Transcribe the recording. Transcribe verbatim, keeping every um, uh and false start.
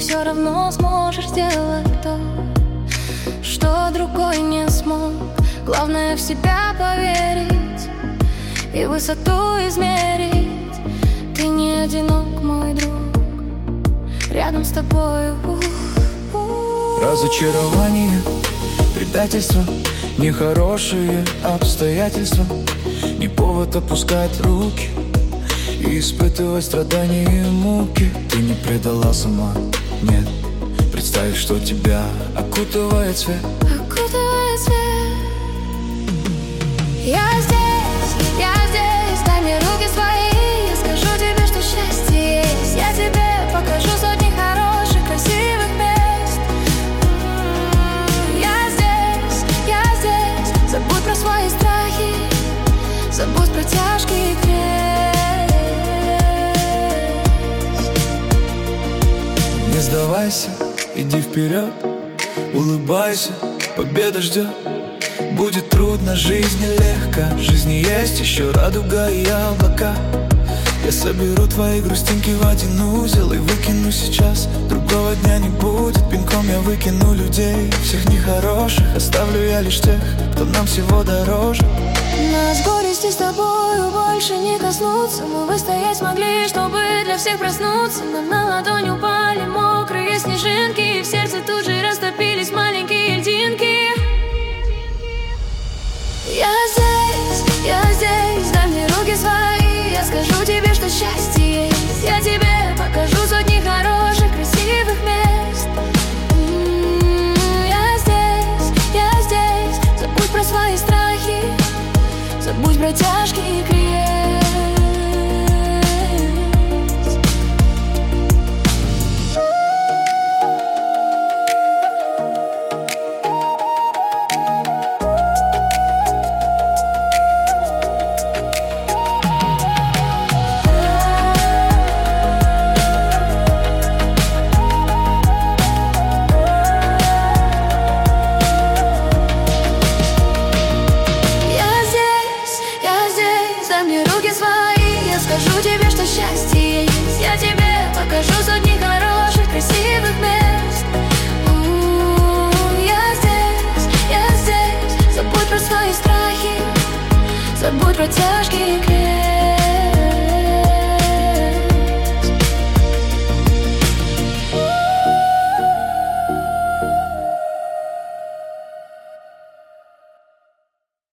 все равно сможешь сделать то, что другой не смог. Главное в себя поверить и высоту измерить. Ты не одинок, мой друг, рядом с тобой. Разочарование, предательство, нехорошие обстоятельства не повод опускать руки и испытывать страдания и муки. Ты не предала сама, нет. Представь, что тебя окутывает свет. Окутывает свет. Я здесь, я здесь, дай мне руки свои. Я скажу тебе, что счастье есть. Я тебе покажу сотни хороших, красивых мест. Я здесь, я здесь, забудь про свои страхи, забудь про тяжкий крест. Не сдавайся, иди вперед, улыбайся, победа ждет. Будет трудно, жизнь нелегка, в жизни есть еще радуга и облака. Я соберу твои грустинки в один узел и выкину сейчас. Другого дня не будет, пинком я выкину людей. Всех нехороших оставлю я лишь тех, кто нам всего дороже. Нас горести с тобою больше не коснуться. Мы выстоять смогли, чтобы для всех проснуться. Нам на ладонь упали мокрые снежинки, и в сердце тут же растопились маленькие льдинки. Я здесь, я здесь, дай мне руки свои. Я скажу тебе, что счастье есть. Я тебе покажу сотни хороших, красивых мест. М-м-м, я здесь, я здесь, забудь про свои страхи, забудь про тяжкий крест. Скажу тебе, что счастье есть. Я тебе покажу сотни хороших, красивых мест. У-у-у, я здесь, я здесь, забудь про свои страхи, забудь про тяжкий крест.